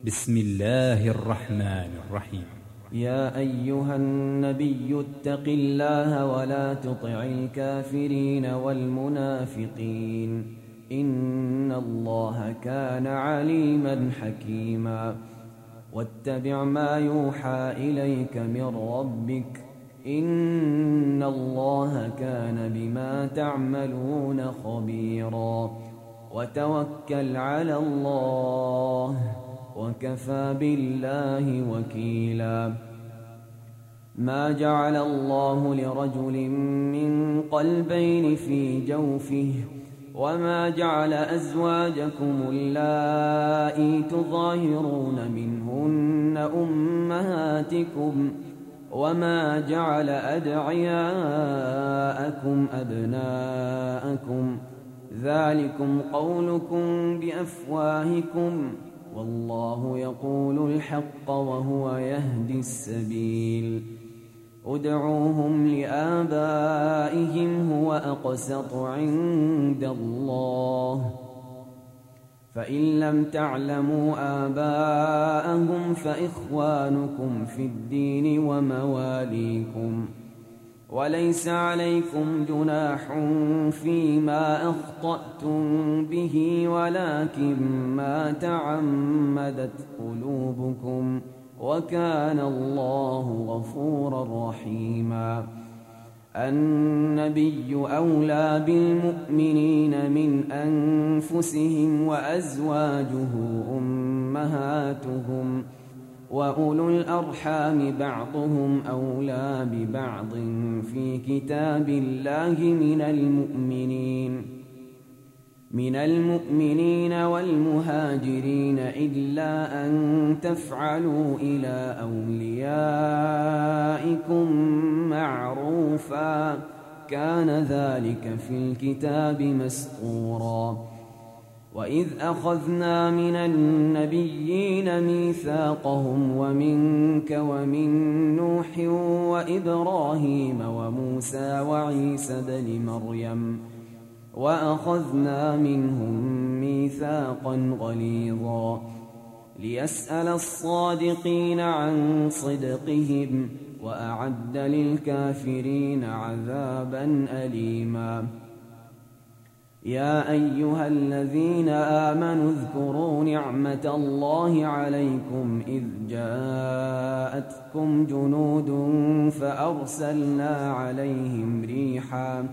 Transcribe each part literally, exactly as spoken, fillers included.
بسم الله الرحمن الرحيم. يا أيها النبي اتق الله ولا تطع الكافرين والمنافقين إن الله كان عليما حكيما. واتبع ما يوحى إليك من ربك إن الله كان بما تعملون خبيرا. وتوكل على الله وكفى بالله وكيلا. ما جعل الله لرجل من قلبين في جوفه وما جعل أزواجكم اللائي تظاهرون منهن أمهاتكم وما جعل أدعياءكم أبناءكم ذلكم قولكم بأفواهكم والله يقول الحق وهو يهدي السبيل. ادعوهم لآبائهم هو أقسط عند الله فإن لم تعلموا آباءهم فإخوانكم في الدين ومواليكم وليس عليكم جناح فيما أخطأتم به ولكن ما تعمدت قلوبكم وكان الله غفورا رحيما. النبي أولى بالمؤمنين من أنفسهم وأزواجه أمهاتهم وأولو الأرحام بعضهم أولى ببعض في كتاب الله من المؤمنين من المؤمنين والمهاجرين إلا أن تفعلوا إلى أوليائكم معروفا كان ذلك في الكتاب مسطورا. وإذ أخذنا من النبيين ميثاقهم ومنك ومن نوح وإبراهيم وموسى وعيسى بن مريم وأخذنا منهم ميثاقا غليظا ليسأل الصادقين عن صدقهم وأعد للكافرين عذابا أليما. يا أيها الذين آمنوا اذكروا نعمة الله عليكم إذ جاءتكم جنود فأرسلنا عليهم ريحا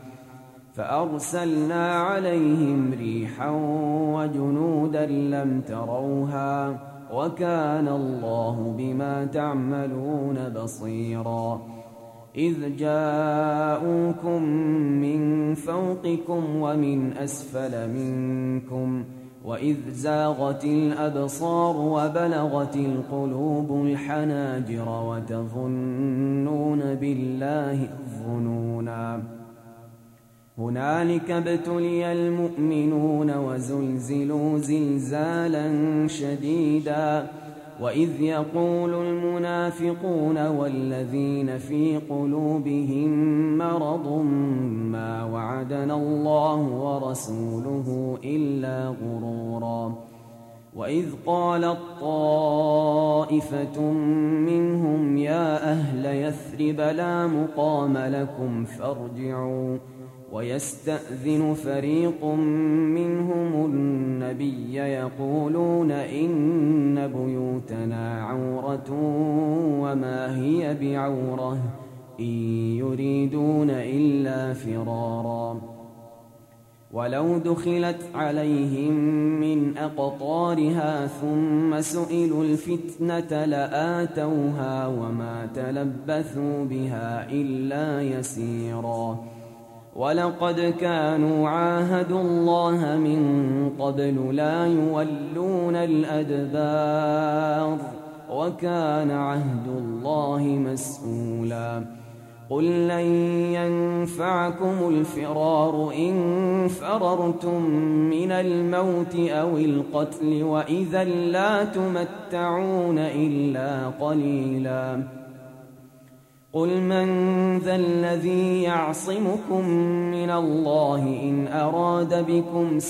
فأرسلنا عليهم ريحا وجنودا لم تروها وكان الله بما تعملون بصيرا. إذ جاءوكم من فوقكم ومن أسفل منكم وإذ زاغت الأبصار وبلغت القلوب الحناجر وتظنون بالله الظنونا. هنالك ابتلي المؤمنون وزلزلوا زلزالا شديدا. وإذ يقول المنافقون والذين في قلوبهم مرض ما وعدنا الله ورسوله إلا غرورا. وإذ قالت طائفة منهم يا أهل يثرب لا مقام لكم فارجعوا ويستأذن فريق منهم النبي يقولون إن بيوتنا عورة وما هي بعورة إن يريدون إلا فرارا. ولو دخلت عليهم من أقطارها ثم سئلوا الفتنة لآتوها وما تلبثوا بها إلا يسيرا. ولقد كانوا عاهدوا الله من قبل لا يولون الأدبار وكان عهد الله مسؤولا. قل لن ينفعكم الفرار إن فررتم من الموت أو القتل وإذا لا تمتعون إلا قليلا. قل من ذا الذي يعصمكم من الله إن أراد بكم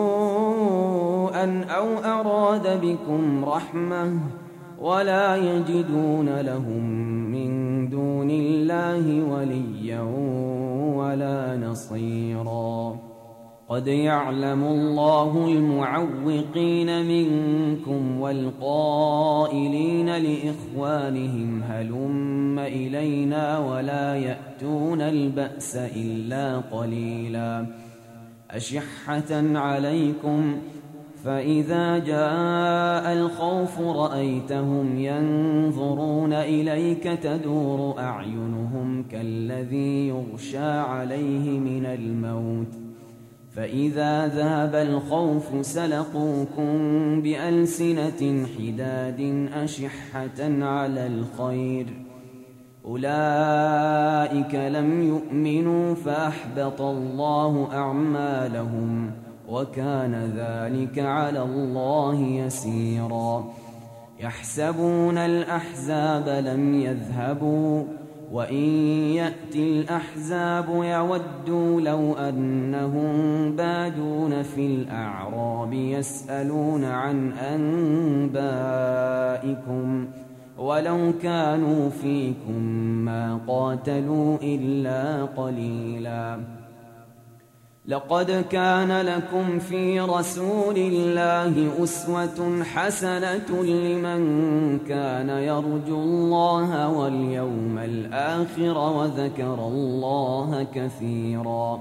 سوءا أو أراد بكم رحمة ولا يجدون لهم من دون الله وليا ولا نصيرا قد يعلم الله المعوقين منكم والقائلين لإخوانهم هلم إلينا ولا يأتون البأس إلا قليلا أشحة عليكم فإذا جاء الخوف رأيتهم ينظرون إليك تدور أعينهم كالذي يغشى عليه من الموت فإذا ذهب الخوف سلقوكم بألسنة حداد أشحة على الخير أولئك لم يؤمنوا فأحبط الله أعمالهم وكان ذلك على الله يسيرا يحسبون الأحزاب لم يذهبوا وإن يأتي الأحزاب يودوا لو أنهم بادون في الأعراب يسألون عن أنبائكم ولو كانوا فيكم ما قاتلوا إلا قليلا لقد كان لكم في رسول الله أسوة حسنة لمن كان يرجو الله واليوم الآخر وذكر الله كثيرا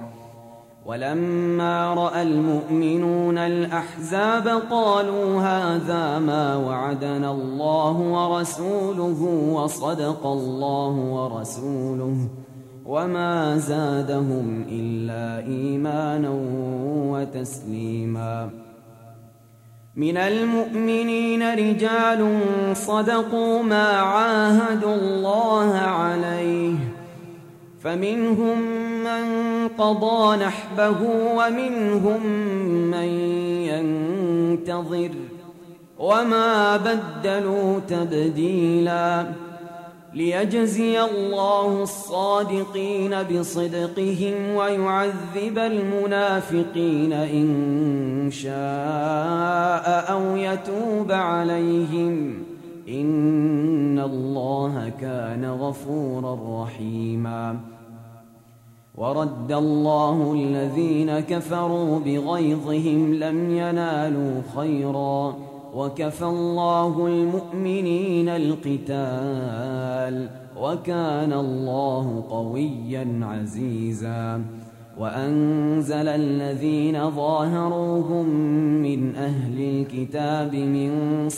ولما رأى المؤمنون الأحزاب قالوا هذا ما وعدنا الله ورسوله وصدق الله ورسوله وما زادهم إلا إيمانا وتسليما من المؤمنين رجال صدقوا ما عاهدوا الله عليه فمنهم من قضى نحبه ومنهم من ينتظر وما بدلوا تبديلا ليجزي الله الصادقين بصدقهم ويعذب المنافقين إن شاء أو يتوب عليهم إن الله كان غفورا رحيما ورد الله الذين كفروا بغيظهم لم ينالوا خيرا وكفى الله المؤمنين القتال وكان الله قويا عزيزا وأنزل الذين ظاهروهم من أهل الكتاب من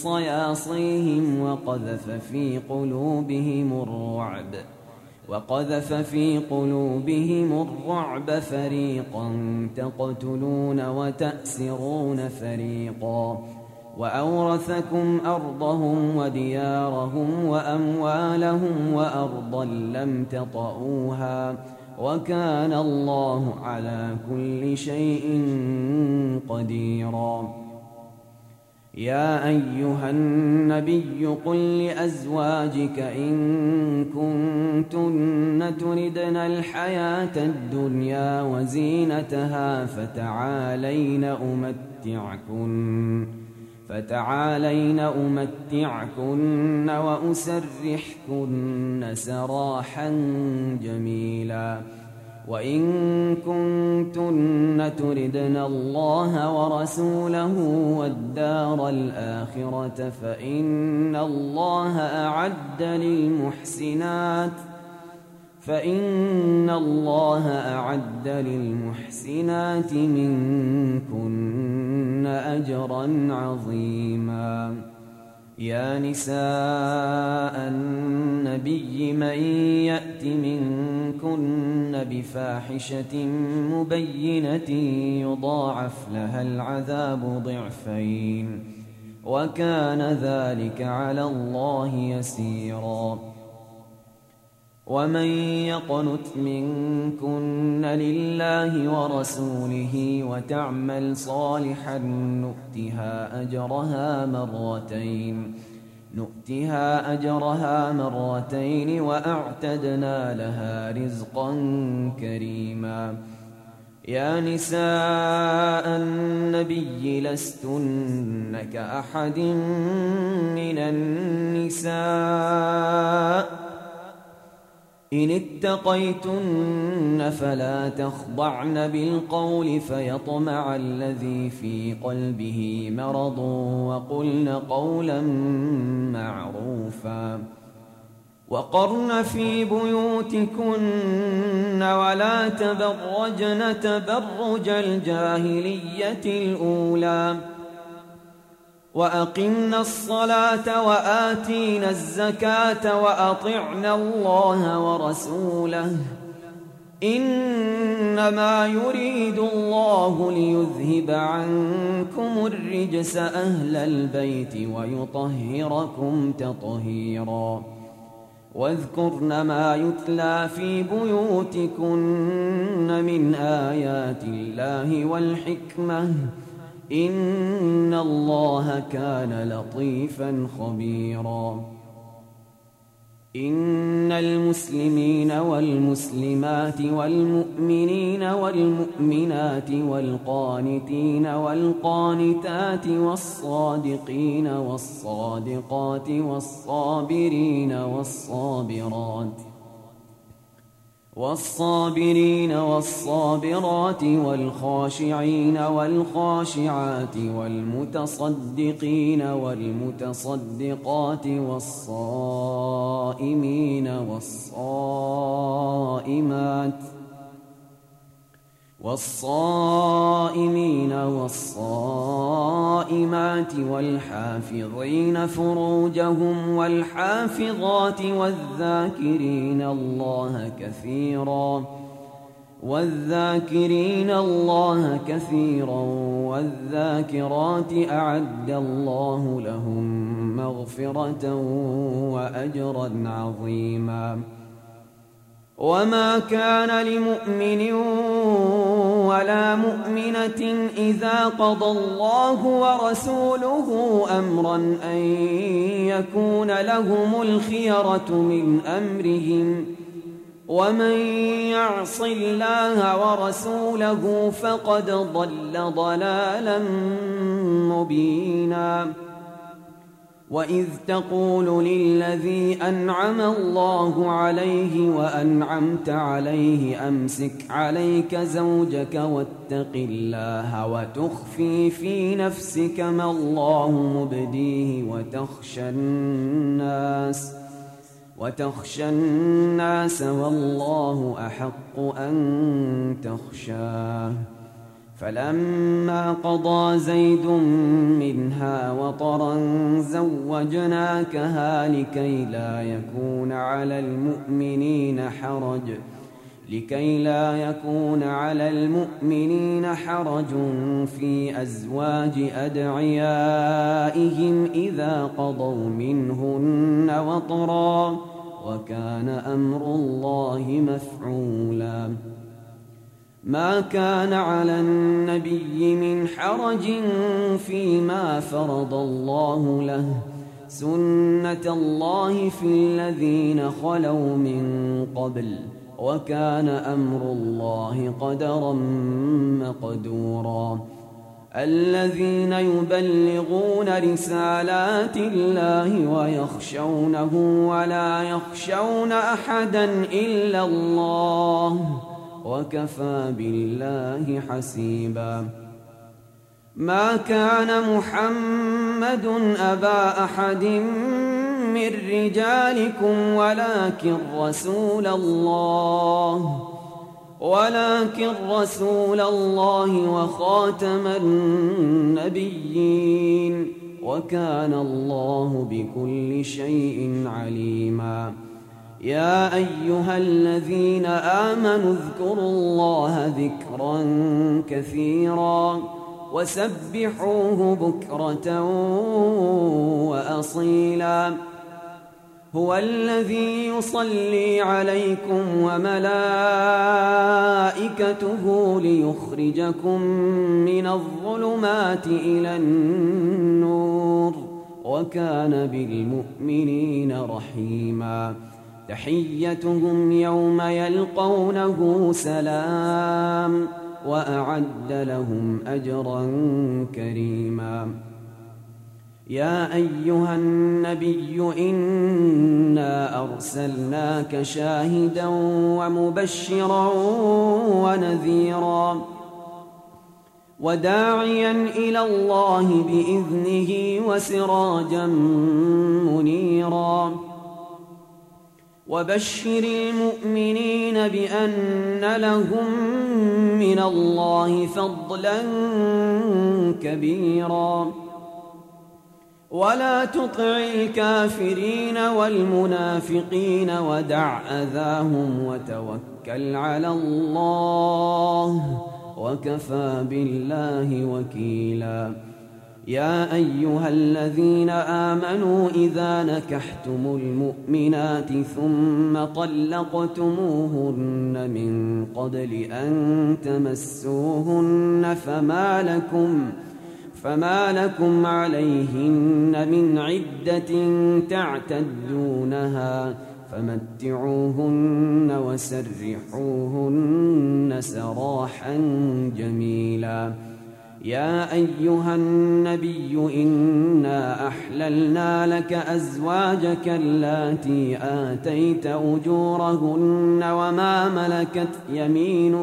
صياصيهم وقذف في قلوبهم الرعب وقذف في قلوبهم الرعب فريقا تقتلون وتأسرون فريقا وأورثكم أرضهم وديارهم وأموالهم وأرضا لم تطئوها وكان الله على كل شيء قديرا يا أيها النبي قل لأزواجك إن كنتن تردن الحياة الدنيا وزينتها فتعالين أمتعكن فتعالين أمتعكن وأسرحكن سراحا جميلا وإن كنتن تردن الله ورسوله والدار الآخرة فإن الله أعد للمحسنات فإن الله أعد للمحسنات منكن أجرا عظيما يا نساء النبي من يأت منكن بفاحشة مبينة يضاعف لها العذاب ضعفين وكان ذلك على الله يسيرا ومن يقنت منكن لله ورسوله وتعمل صالحا نؤتها أجرها مرتين نؤتها أجرها مرتين وأعتدنا لها رزقا كريما. يا نساء النبي لستن كأحد من النساء إن اتقيتن فلا تخضعن بالقول فيطمع الذي في قلبه مرض وقلن قولا معروفا. وقرن في بيوتكن ولا تبرجن تبرج الجاهلية الأولى وأقمنا الصلاة وآتينا الزكاة وأطعنا الله ورسوله إنما يريد الله ليذهب عنكم الرجس أهل البيت ويطهركم تطهيرا. واذكرن ما يتلى في بيوتكن من آيات الله والحكمة إن الله كان لطيفا خبيرا. إن المسلمين والمسلمات والمؤمنين والمؤمنات والقانتين والقانتات والصادقين والصادقات والصابرين والصابرات والصابرين والصابرات والخاشعين والخاشعات والمتصدقين والمتصدقات والصائمين والصائمات والصائمين والصائمات والحافظين فروجهم والحافظات والذاكرين الله كثيرا والذاكرين الله كثيرا والذاكرات أعد الله لهم مغفرة وأجرا عظيما. وما كان لمؤمن ولا مؤمنة إذا قضى الله ورسوله أمرا أن يكون لهم الخيرة من أمرهم ومن يعص الله ورسوله فقد ضل ضلالا مبينا. وإذ تقول للذي أنعم الله عليه وأنعمت عليه أمسك عليك زوجك واتق الله وتخفي في نفسك ما الله مبديه وتخشى الناس وتخشى الناس والله أحق أن تخشاه. فلما قضى زيد منها وطرا زوجناكها لكي لا يكون على المؤمنين حرج لكي لا يكون على المؤمنين حرج في أزواج أدعيائهم إذا قضوا منهن وطرا وكان أمر الله مفعولا. ما كان على النبي من حرج فيما فرض الله له سنة الله في الذين خلوا من قبل وكان أمر الله قدرا مقدورا. الذين يبلغون رسالات الله ويخشونه ولا يخشون أحدا إلا الله وكفى بالله حسيبا. ما كان محمد أبا أحد من رجالكم ولكن رسول الله ولكن رسول الله وخاتم النبيين وكان الله بكل شيء عليما. يا أيها الذين آمنوا اذكروا الله ذكرا كثيرا وسبحوه بكرة وأصيلا. هو الذي يصلي عليكم وملائكته ليخرجكم من الظلمات إلى النور وكان بالمؤمنين رحيما تحيتهم يوم يلقونه سلام وأعد لهم أجرا كريما يا أيها النبي إنا أرسلناك شاهدا ومبشرا ونذيرا وداعيا إلى الله بإذنه وسراجا منيرا وبشر المؤمنين بأن لهم من الله فضلا كبيرا ولا تطع الكافرين والمنافقين ودع أذاهم وتوكل على الله وكفى بالله وكيلا يا أيها الذين آمنوا إذا نكحتم المؤمنات ثم طلقتموهن من قبل أن تمسوهن فما لكم فما لكم عليهن من عدة تعتدونها فمتعوهن وسرحوهن سراحا جميلا يا أيها النبي إنا أحللنا لك أزواجك اللاتي آتيت أجورهن وما ملكت يمينك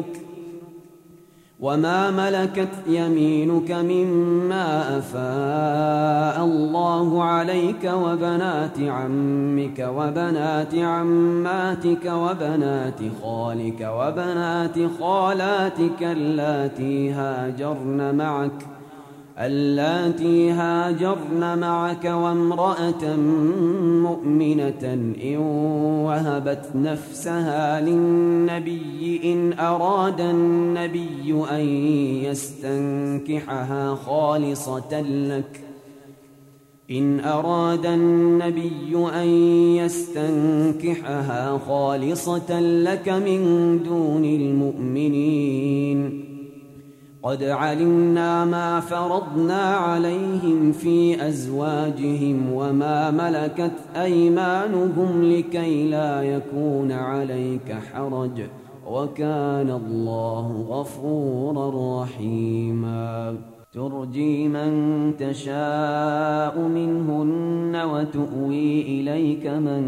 وما ملكت يمينك مما أفاء الله عليك وبنات عمك وبنات عماتك وبنات خالك وبنات خالاتك اللاتي هاجرن معك اللاتي هاجرن معك وامرأة مؤمنة إن وهبت نفسها للنبي إن أراد النبي أن يستنكحها خالصة لك إن أراد النبي أن يستنكحها خالصة لك من دون المؤمنين قد علمنا ما فرضنا عليهم في أزواجهم وما ملكت أيمانهم لكي لا يكون عليك حرج وكان الله غفورا رحيما ترجي من تشاء منهن وتؤوي إليك من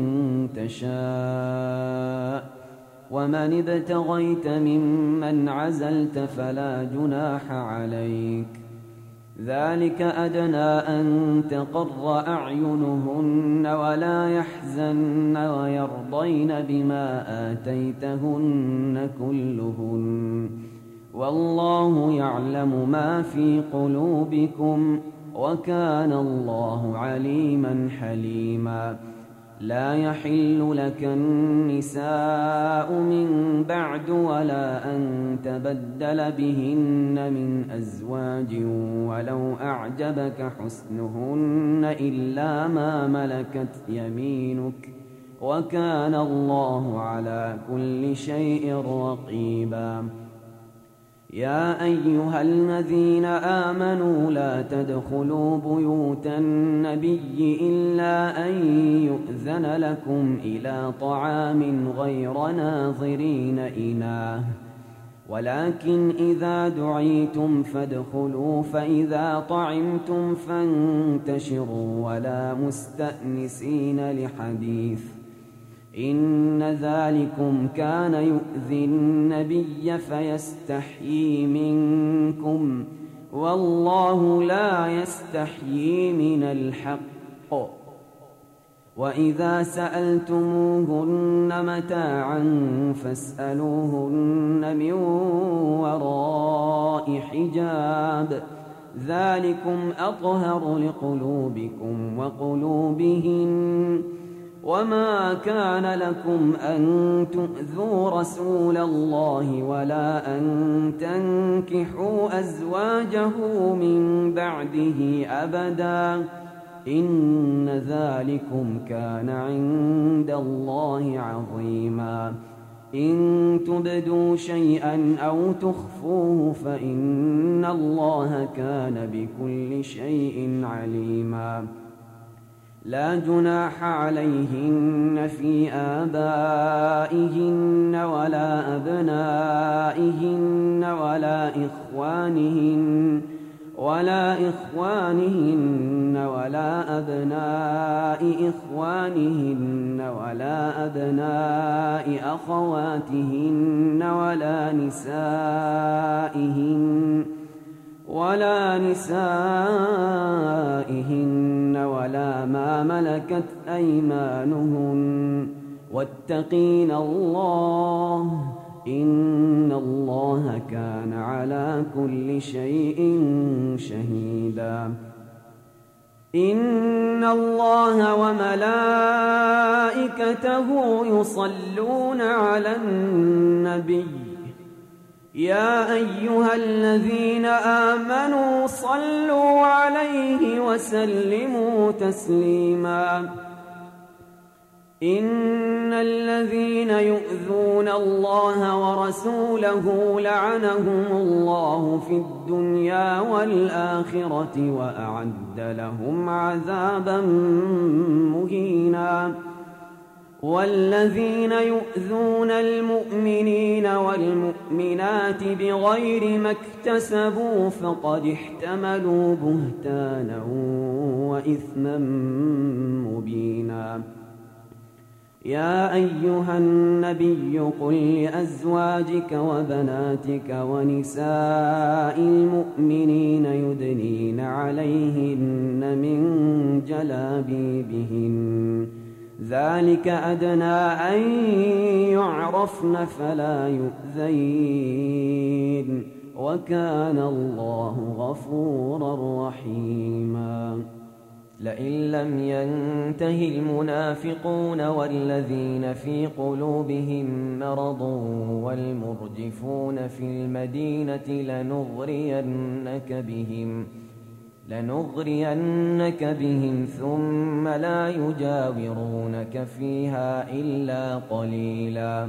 تشاء ومن ابتغيت ممن عزلت فلا جناح عليك ذلك أدنى أن تقر أعينهن ولا يحزن ويرضين بما آتيتهن كلهن والله يعلم ما في قلوبكم وكان الله عليما حليما لا يحل لك النساء من بعد ولا أن تبدل بهن من أزواج ولو أعجبك حسنهن إلا ما ملكت يمينك وكان الله على كل شيء رقيبا يا أيها الذين آمنوا لا تدخلوا بيوت النبي إلا أن يؤذن لكم إلى طعام غير ناظرين إناه ولكن إذا دعيتم فادخلوا فإذا طعمتم فانتشروا ولا مستأنسين لحديث إن ذلكم كان يؤذي النبي فيستحيي منكم والله لا يستحيي من الحق وإذا سألتموهن متاعا فاسألوهن من وراء حجاب ذلكم أطهر لقلوبكم وقلوبهن وما كان لكم أن تؤذوا رسول الله ولا أن تنكحوا أزواجه من بعده أبدا إن ذلكم كان عند الله عظيما إن تبدوا شيئا أو تخفوه فإن الله كان بكل شيء عليما لا جناح عليهن في آبائهن ولا أبنائهن ولا إخوانهن ولا إخوانهن ولا أبناء إخوانهن ولا أبناء أخواتهن ولا نسائهن ولا نسائهن ولا ما ملكت أيمانهن واتقين الله إن الله كان على كل شيء شهيدا. إن الله وملائكته يصلون على النبي يا أيها الذين آمنوا صلوا عليه وسلموا تسليما. إن الذين يؤذون الله ورسوله لعنهم الله في الدنيا والآخرة وأعد لهم عذابا مهينا. والذين يؤذون المؤمنين والمؤمنات بغير ما اكتسبوا فقد احتملوا بهتانا وإثما مبينا. يا أيها النبي قل لأزواجك وبناتك ونساء المؤمنين يدنين عليهن من جلابيبهن ذلك أدنى أن يعرفن فلا يؤذين وكان الله غفورا رحيما. لئن لم ينته المنافقون والذين في قلوبهم مرض والمرجفون في المدينة لنغرينك بهم لنغرينك بهم ثم لا يجاورونك فيها إلا قليلا.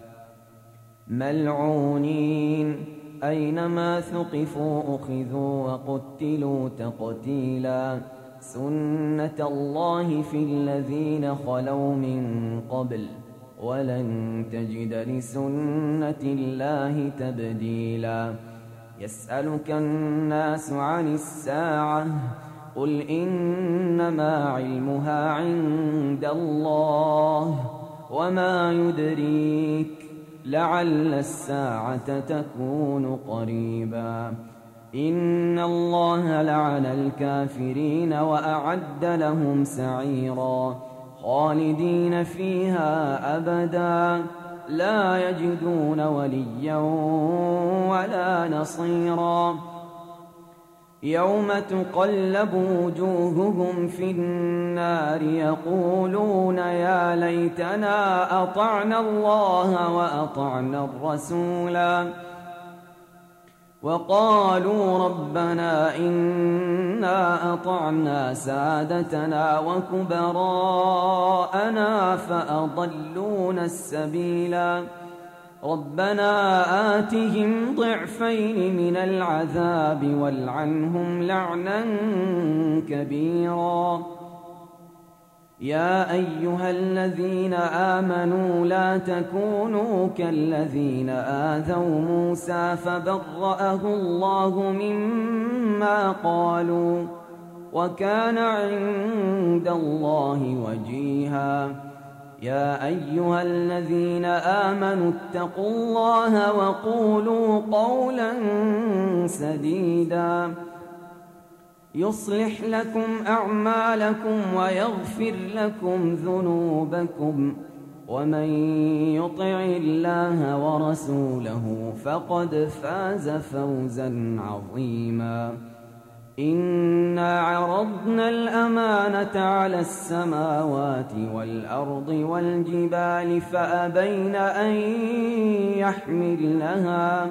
ملعونين أينما ثقفوا أخذوا وقتلوا تقتيلا. سنة الله في الذين خلوا من قبل ولن تجد لسنة الله تبديلا. يسألك الناس عن الساعة قل إنما علمها عند الله وما يدريك لعل الساعة تكون قريبا. إن الله لعن الكافرين وأعد لهم سعيرا خالدين فيها أبدا لا يجدون وليا ولا نصيرا. يوم تقلب وجوههم في النار يقولون يا ليتنا أطعنا الله وأطعنا الرسولا وقالوا ربنا إنا أطعنا سادتنا وكبراءنا فأضلونا السبيلا. ربنا آتهم ضعفين من العذاب والعنهم لعنا كبيرا. يا أيها الذين آمنوا لا تكونوا كالذين آذوا موسى فبرأه الله مما قالوا وكان عند الله وجيها. يا أيها الذين آمنوا اتقوا الله وقولوا قولا سديدا يصلح لكم أعمالكم ويغفر لكم ذنوبكم ومن يطع الله ورسوله فقد فاز فوزا عظيما. إنا عرضنا الأمانة على السماوات والأرض والجبال فأبين أن يحملنها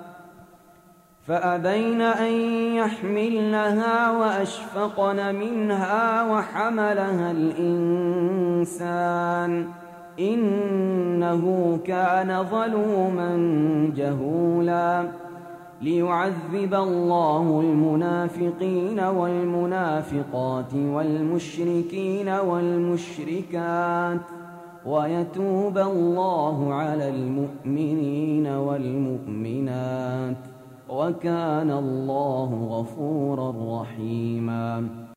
فأبين أن يحملنها وأشفقن منها وحملها الإنسان إنه كان ظلوما جهولا. ليعذب الله المنافقين والمنافقات والمشركين والمشركات ويتوب الله على المؤمنين والمؤمنات وكان الله غفورا رحيما.